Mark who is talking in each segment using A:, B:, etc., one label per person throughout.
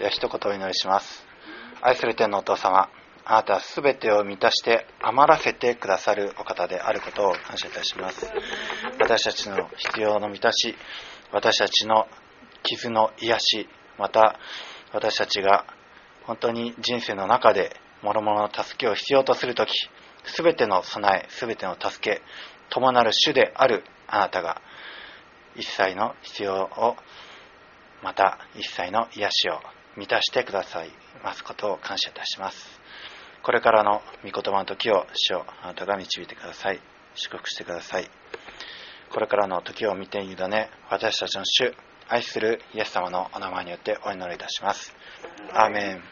A: で一言お祈りします。愛する天のお父様、あなたはすべてを満たして余らせてくださるお方であることを感謝いたします。私たちの必要の満たし、私たちの傷の癒し、また私たちが本当に人生の中で諸々の助けを必要とするとき、すべての備え、すべての助け、共なる主であるあなたが一切の必要を、また一切の癒しを満たしてくださいますことを感謝いたします。これからの御言葉の時を主よ、あなたが導いてください。祝福してください。これからの時を見て委ね、私たちの主、愛するイエス様のお名前によってお祈りいたします。アーメン。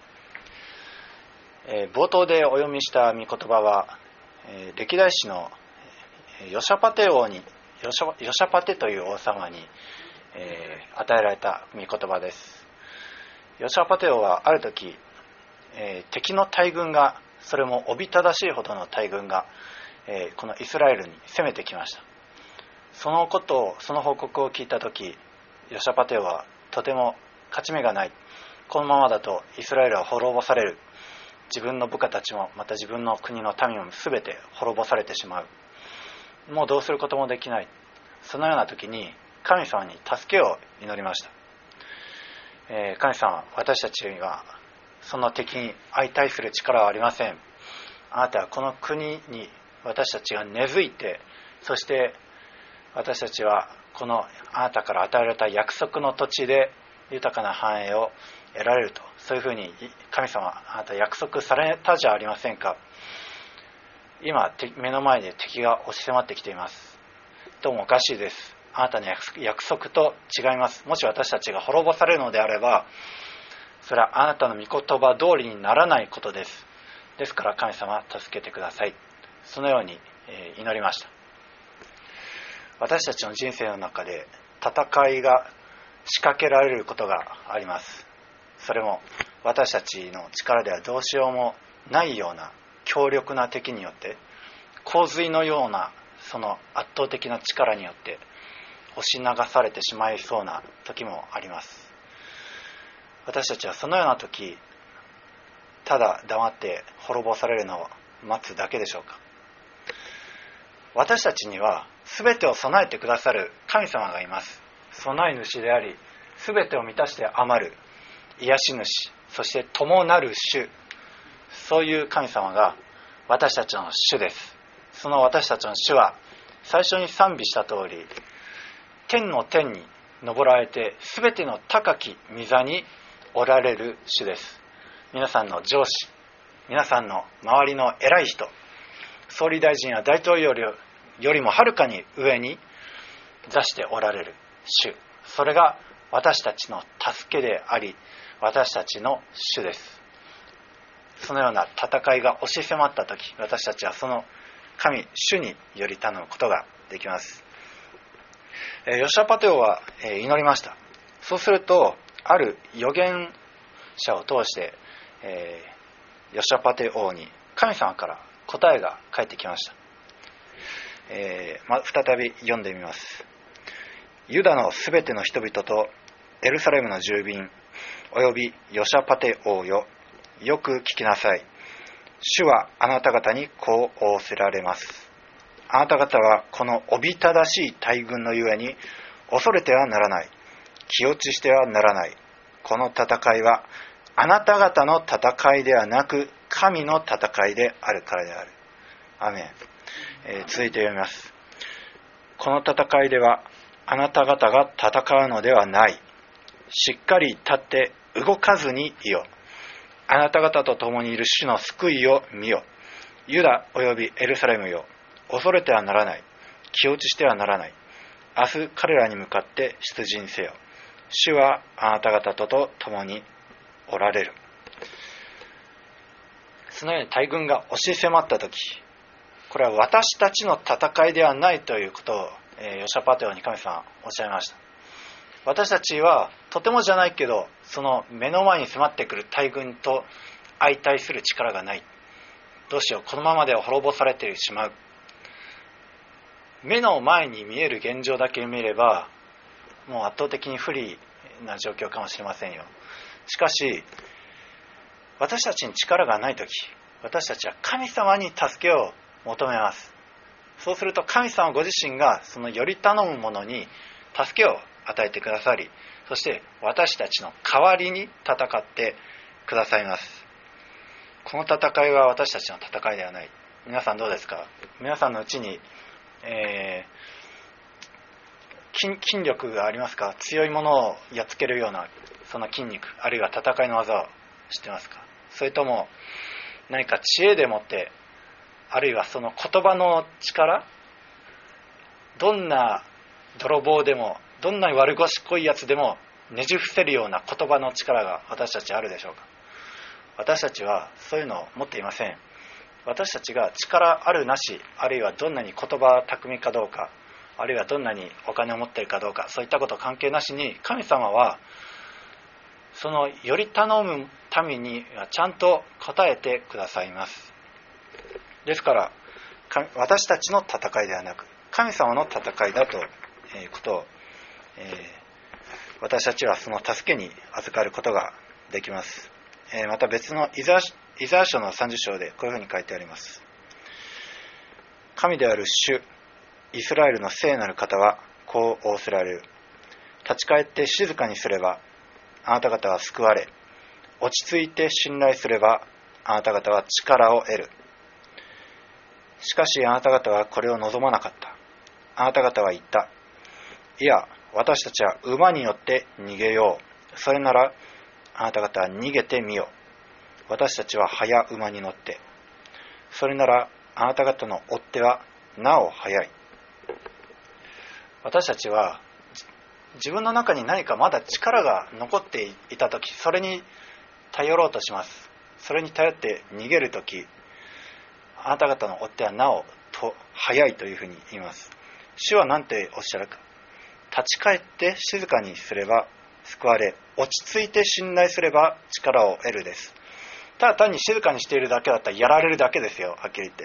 A: 冒頭でお読みした御言葉は、歴代史のヨシャパテという王様に、与えられた御言葉です。ヨシャパテ王はある時、敵の大軍が、それもおびただしいほどの大軍が、このイスラエルに攻めてきました。その報告を聞いた時、ヨシャパテ王はとても勝ち目がない、このままだとイスラエルは滅ぼされる、自分の部下たちもまた自分の国の民も全て滅ぼされてしまう、もうどうすることもできない、そのような時に神様に助けを祈りました。神様、私たちにはその敵に相対する力はありません。あなたはこの国に私たちが根付いて、そして私たちはこのあなたから与えられた約束の土地で豊かな繁栄を得られると、そういうふうに神様、あなた約束されたじゃありませんか。今目の前で敵が押し迫ってきています。どうもおかしいです。あなたの約束と違います。もし私たちが滅ぼされるのであれば、それはあなたの御言葉通りにならないことです。ですから神様、助けてください。そのように祈りました。私たちの人生の中で戦いが仕掛けられることがあります。それも私たちの力ではどうしようもないような強力な敵によって、洪水のようなその圧倒的な力によって押し流されてしまいそうな時もあります。私たちはそのような時、ただ黙って滅ぼされるのを待つだけでしょうか。私たちには全てを備えてくださる神様がいます。備え主であり、全てを満たして余る癒し主、そして共なる主、そういう神様が私たちの主です。その私たちの主は最初に賛美した通り、天の天に昇られて全ての高き御座におられる主です。皆さんの上司、皆さんの周りの偉い人、総理大臣や大統領よりもはるかに上に座しておられる主、それが私たちの助けであり、私たちの主です。そのような戦いが押し迫ったとき、私たちはその神主により頼むことができます。ヨシャパテ王は祈りました。そうすると、ある預言者を通してヨシャパテ王に神様から答えが返ってきました。再び読んでみます。ユダのすべての人々とエルサレムの住民およびヨシャパテ王よ、よく聞きなさい。主はあなた方にこう仰せられます。あなた方はこのおびただしい大軍のゆえに恐れてはならない、気落ちしてはならない。この戦いはあなた方の戦いではなく神の戦いであるからである。アメン。続いて読みます。この戦いではあなた方が戦うのではない。しっかり立って動かずにいよ。あなた方と共にいる主の救いを見よ。ユダおよびエルサレムよ、恐れてはならない、気落ちしてはならない。明日彼らに向かって出陣せよ。主はあなた方と共におられる。そのように大軍が押し迫ったとき、これは私たちの戦いではないということを、ヨシャパテ王に神様はおっしゃいました。私たちはとてもじゃないけど、その目の前に迫ってくる大軍と相対する力がない。どうしよう、このままでは滅ぼされてしまう。目の前に見える現状だけ見れば、もう圧倒的に不利な状況かもしれませんよ。 しかし私たちに力がないとき、私たちは神様に助けを求めます。そうすると神様ご自身がそのより頼む者に助けを与えてくださり、そして私たちの代わりに戦ってくださいます。この戦いは私たちの戦いではない。皆さんどうですか？皆さんのうちに、筋力がありますか？強いものをやっつけるようなその筋肉、あるいは戦いの技を知ってますか？それとも何か知恵でもって、あるいはその言葉の力、どんな泥棒でもどんなに悪賢いやつでもねじ伏せるような言葉の力が私たちあるでしょうか？私たちはそういうのを持っていません。私たちが力あるなし、あるいはどんなに言葉巧みかどうか、あるいはどんなにお金を持っているかどうか、そういったこと関係なしに、神様はそのより頼む民にはちゃんと答えてくださいます。ですから私たちの戦いではなく神様の戦いだということを、私たちはその助けに預かることができます。また別のイザヤ書の30章でこういうふうに書いてあります。神である主イスラエルの聖なる方はこう仰せられる。立ち返って静かにすればあなた方は救われ、落ち着いて信頼すればあなた方は力を得る。しかしあなた方はこれを望まなかった。あなた方は言った。いや、私たちは馬によって逃げよう。それならあなた方は逃げてみよう。私たちは速馬に乗って。それならあなた方の追っ手はなお速い。私たちは自分の中に何かまだ力が残っていたとき、それに頼ろうとします。それに頼って逃げるとき、あなた方の追っ手はなお速いというふうに言います。主は何ておっしゃるか。立ち返って静かにすれば救われ、落ち着いて信頼すれば力を得るです。ただ単に静かにしているだけだったらやられるだけですよ、はっきり言って。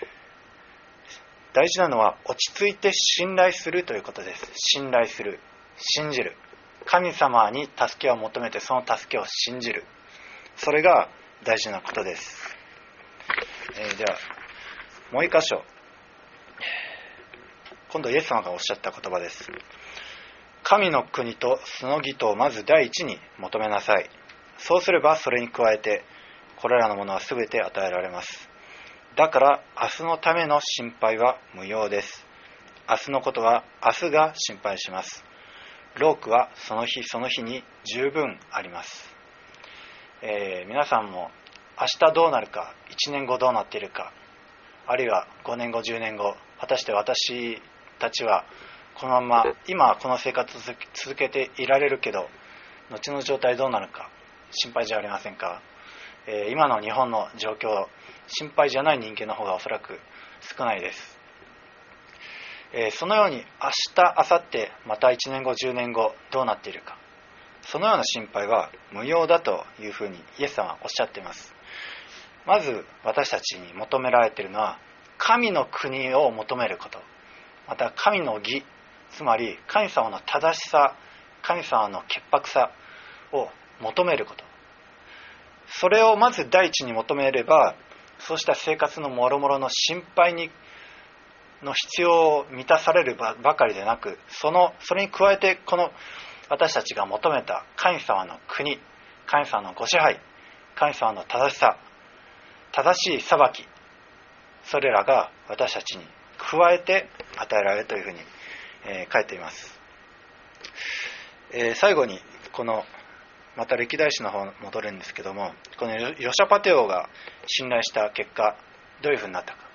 A: 大事なのは落ち着いて信頼するということです。信頼する、信じる。神様に助けを求めてその助けを信じる。それが大事なことです。ではもう一箇所、今度イエス様がおっしゃった言葉です。神の国とその義とをまず第一に求めなさい。そうすればそれに加えてこれらのものはすべて与えられます。だから明日のための心配は無用です。明日のことは明日が心配します。労苦はその日その日に十分あります。皆さんも明日どうなるか、1年後どうなっているか、あるいは5年後10年後、果たして私たちはこのまま今この生活を続けていられるけど後の状態どうなるか心配じゃありませんか？今の日本の状況、心配じゃない人間の方がおそらく少ないです。そのように明日明後日また1年後10年後どうなっているか、そのような心配は無用だというふうにイエス様はおっしゃっています。まず私たちに求められているのは神の国を求めること、また神の義、つまり神様の正しさ、神様の潔白さを求めること、それをまず第一に求めれば、そうした生活のもろもろの心配の必要を満たされるばかりでなく、それに加えてこの私たちが求めた神様の国、神様のご支配、神様の正しさ、正しい裁き、それらが私たちに加えて与えられるというふうに、書いています。最後にこのまた歴代史の方に戻るんですけども、このヨシャパテ王が信頼した結果どういうふうになったか。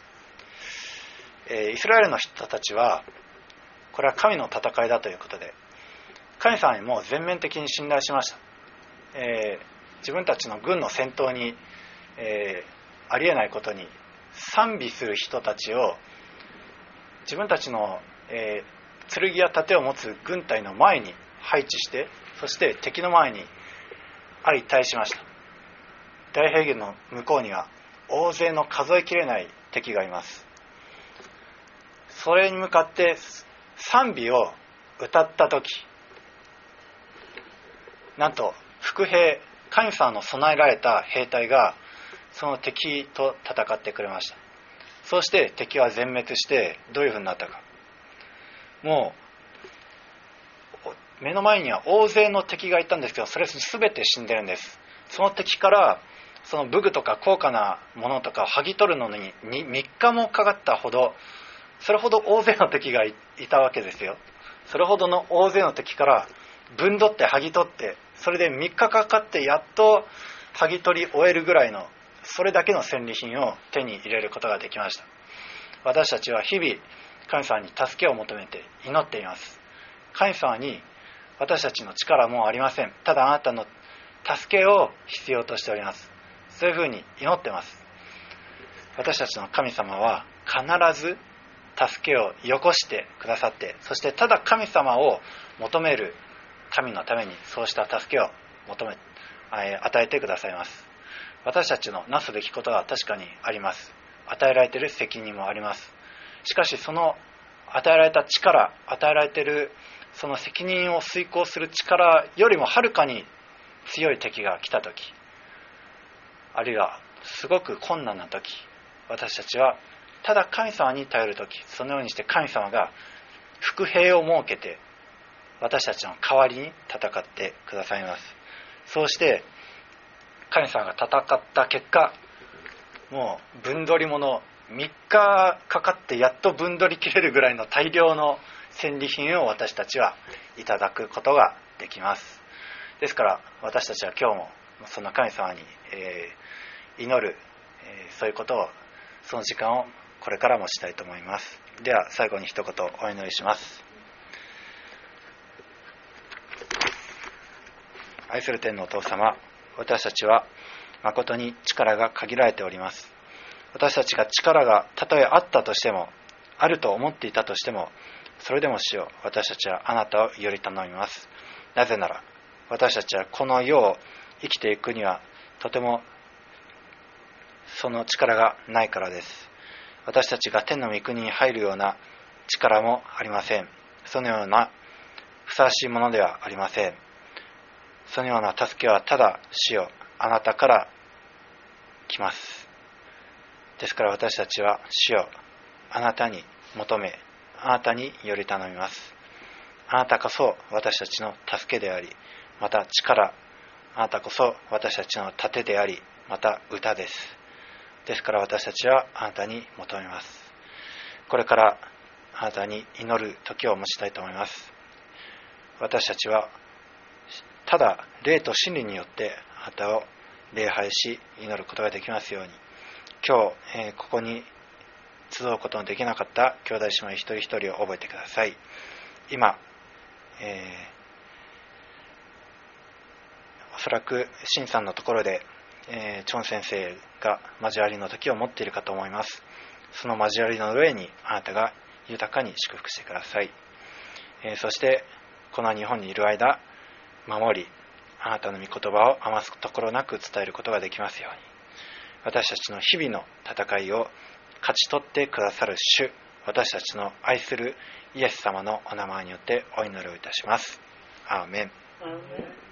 A: イスラエルの人たちはこれは神の戦いだということで神様にもう全面的に信頼しました。自分たちの軍の戦闘に、ありえないことに賛美する人たちを自分たちの、剣や盾を持つ軍隊の前に配置して、そして敵の前に相対しました。大平原の向こうには大勢の数えきれない敵がいます。それに向かって賛美を歌った時、なんと不伏兵、神様の備えられた兵隊がその敵と戦ってくれました。そうして敵は全滅して、どういうふうになったか、もう目の前には大勢の敵がいたんですけど、それ全て死んでるんです。その敵からその武具とか高価なものとかを剥ぎ取るのに3日もかかったほど、それほど大勢の敵がいたわけですよ。それほどの大勢の敵から分取って剥ぎ取って、それで3日かかってやっと剥ぎ取り終えるぐらいの、それだけの戦利品を手に入れることができました。私たちは日々神様に助けを求めて祈っています。神様に私たちの力もありません。ただあなたの助けを必要としております。そういうふうに祈ってます。私たちの神様は必ず助けをよこしてくださって、そしてただ神様を求める神のためにそうした助けを与えてくださいます。私たちのなすべきことは確かにあります。与えられている責任もあります。しかしその与えられた力、与えられているその責任を遂行する力よりもはるかに強い敵が来たとき、あるいはすごく困難なとき、私たちはただ神様に頼るとき、そのようにして神様が伏兵を設けて私たちの代わりに戦ってくださいます。そうして神様が戦った結果、もう分取り物3日かかってやっと分取り切れるぐらいの大量の戦利品を私たちはいただくことができます。ですから私たちは今日もその神様に、祈る、そういうことを、その時間をこれからもしたいと思います。では最後に一言お祈りします。愛する天のお父様、私たちは誠に力が限られております。私たちが力がたとえあったとしても、あると思っていたとしても、それでも主よ、私たちはあなたをより頼みます。なぜなら私たちはこの世を生きていくにはとてもその力がないからです。私たちが天の御国に入るような力もありません。そのようなふさわしいものではありません。そのような助けはただ主よ、あなたから来ます。ですから私たちは主よ、あなたに求め、あなたにより頼みます。あなたこそ私たちの助けであり、また力、あなたこそ私たちの盾であり、また歌です。ですから私たちはあなたに求めます。これからあなたに祈る時を持ちたいと思います。私たちはただ霊と真理によってあなたを礼拝し祈ることができますように、今日、ここに集うことのできなかった兄弟姉妹一人一人を覚えてください。今、おそらくシンさんのところで、チョン先生が交わりの時を持っているかと思います。その交わりの上にあなたが豊かに祝福してください。そしてこの日本にいる間、守り、あなたの御言葉を余すところなく伝えることができますように、私たちの日々の戦いを勝ち取ってくださる主、私たちの愛するイエス様のお名前によってお祈りをいたします。アーメン。